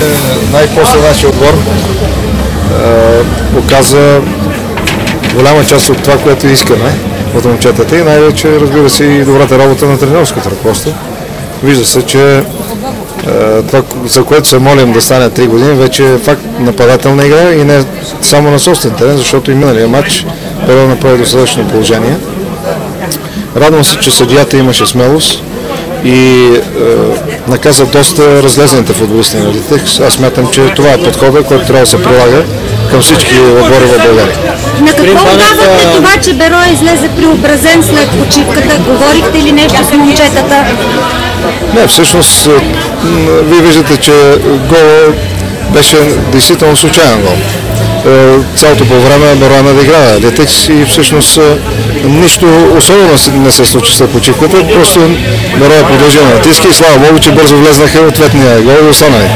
най-после нашия отбор показа голяма част от това, което искаме от момчетата и най-вече, разбира се, и добрата работа на тренерското ръководство. Вижда се, че това, за което се молим да стане 3 години, вече е факт нападателна игра и не само на собствен терен, защото и миналия матч Беро направи достатъчно положение. Радвам се, че съдията имаше смелост и наказа доста разлезените футболисти на Литекс. Аз смятам, че това е подходът, който трябва да се прилага към всички отбори в България. На какво отдавате това, че Беро излезе преобразен след почивката? Говорихте ли нещо с момчетата? Не, всъщност, вие виждате, че гол беше действително случайен гол. Цялото по време Беро надиграва Литекс и всъщност нищо особено не се случи след почивката, просто Беро е продължил на натиска и слава Богу, че бързо влезнаха ответния гол и останали.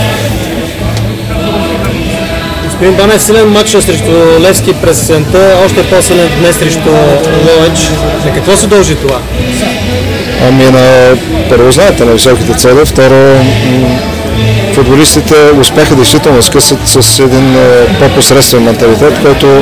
Господин Банев, силен матч срещу Левски през есента, още по-силен днес срещу Ловеч. На какво се дължи това? Ами първо знаете на високите цели, второ футболистите успяха действително да скъсат с един по-посредствен менталитет, който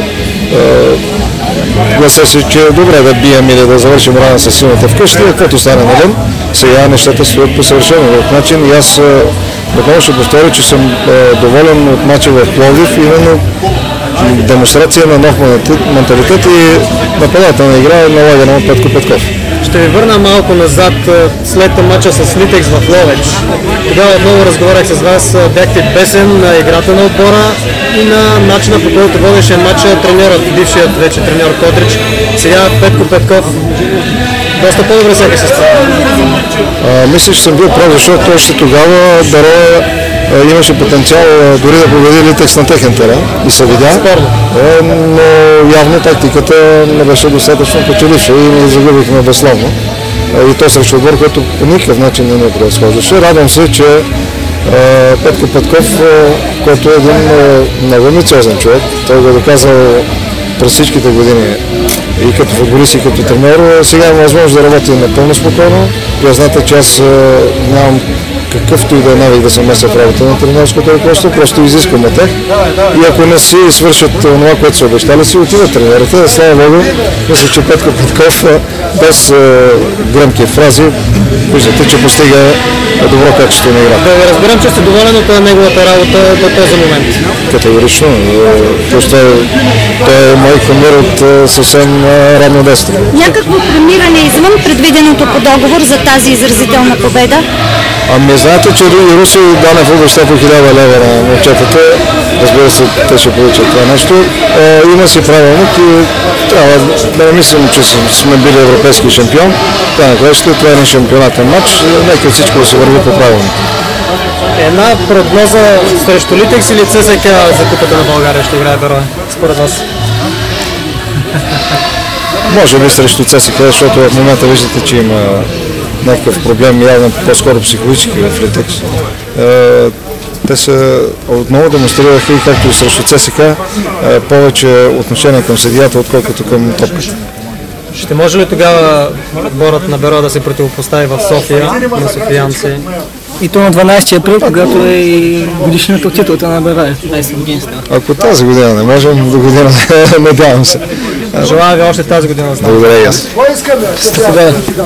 гласа се, че е добре да бием или да завършим рана с силната вкъщи, каквото стане навън. Сега нещата стоят по съвършено друг начин и аз отново ще повторя, че съм доволен от мача в Пловдив, именно демонстрация на нов менталитет и нападателна игра налагана от Петко Петков. Ще ви върна малко назад след мача с Литекс в Ловеч. Тогава отново разговарях с вас, бяхте бесен на играта на отбора и на начина, по който водеше матча треньорът, бившият вече треньор Кодрич. Сега Петко Петков доста по-добре се справя. Мисля, че съм бил прав, защото още тогава Беро имаше потенциал дори да победи Литекс на техен терен и се видя, но явно тактиката не беше достатъчно печеливша и ни загубихме безславно. И то срещу отбор, който по никакъв начин не ни превъзхождаше. Радвам се, че Петко Петков, който е един много амбициозен човек, той го е доказал през всичките години и като футболист, и като тренер, сега е възможност да работи напълно спокойно. Вие знаете, че аз нямам какъвто и да е навик да се меся в работа на тренерското ръководство, просто изискам от тях. И ако не си свършат това, което са обещали, си отиват тренерите. Слава Богу, мисля, че Петко Петков без гръмки фрази, виждате, че постига добро качество на играта. Да разбирам, че сте доволен от неговата работа до този момент. Категорично, защото той е мой кумир от съвсем ранно детство. Някакво премиране извън предвиденото по договор за тази изразителна победа? Ами знаете, че и Руси Данев обеща по 1000 лева на момчетата. Разбира се, те ще получат това нещо. Има си правилник и трябва да не мислим, че сме били европейски шампион. Това е един шампионатен матч. Нека всичко да се върви по правилник. Една прогноза срещу Литекс или ЦСК за Купата на България ще играе Беро, според вас? Може би срещу ЦСК, защото в момента виждате, че има някакъв проблем, явно по-скоро психологически в Литекс. Те се отново демонстрираха и както и срещу ЦСК повече отношение към съдията, отколкото към топката. Ще може ли тогава отборът на Беро да се противопостави в София на софиянци? И то на 12 април, когато е и годишната от титлата на Беро. 20 години става. Ако тази година не можем, до година надявам се. Желая ви още тази година. Благодаря и аз.